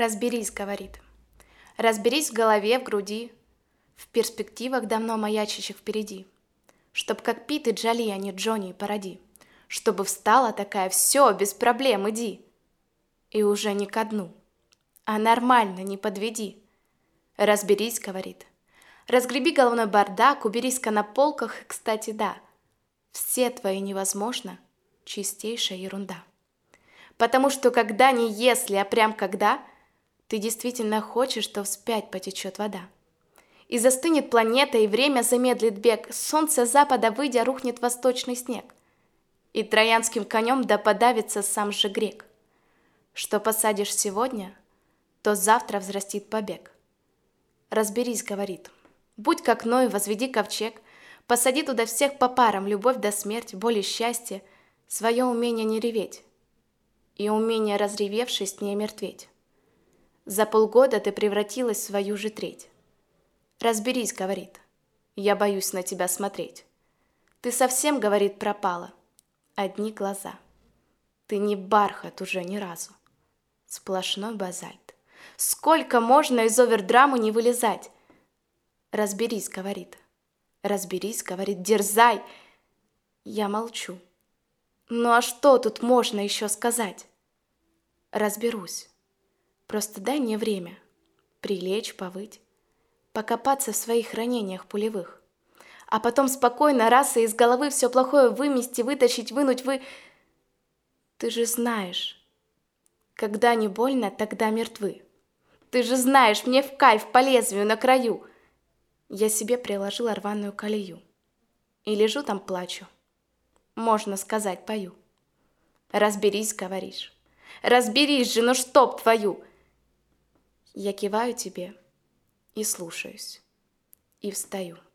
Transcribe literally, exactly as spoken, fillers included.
Разберись, говорит. Разберись в голове, в груди, в перспективах, давно маячащих впереди. Чтоб как Пит и Джоли, а не Джонни и Пароди. Чтобы встала такая, все, без проблем, иди. И уже не ко дну, а нормально, не подведи. Разберись, говорит. Разгреби головной бардак, уберись-ка на полках, и, кстати, да, все твои невозможно, чистейшая ерунда. Потому что когда не если, а прям когда, ты действительно хочешь, что вспять потечет вода. И застынет планета, и время замедлит бег, солнце запада выйдя рухнет восточный снег. И троянским конем да подавится сам же грек. Что посадишь сегодня, то завтра взрастит побег. Разберись, говорит, будь как Ной, возведи ковчег, посади туда всех по парам, любовь да смерть, боль и счастье, свое умение не реветь и умение, разревевшись, не омертветь. За полгода ты превратилась в свою же треть. Разберись, говорит, я боюсь на тебя смотреть. Ты совсем, говорит, пропала, одни глаза. Ты не бархат уже ни разу, сплошной базальт. Сколько можно из овердрамы не вылезать? Разберись, говорит, разберись, говорит, дерзай. Я молчу. Ну а что тут можно еще сказать? Разберусь. Просто дай мне время прилечь, повыть, покопаться в своих ранениях пулевых, а потом спокойно раз и из головы все плохое вымести, вытащить, вынуть, вы... Ты же знаешь, когда не больно, тогда мертвы. Ты же знаешь, мне в кайф по лезвию на краю. Я себе приложила рваную колею и лежу там плачу. Можно сказать, пою. Разберись, говоришь. Разберись же, ну чтоб твою! Я киваю тебе и слушаюсь, и встаю.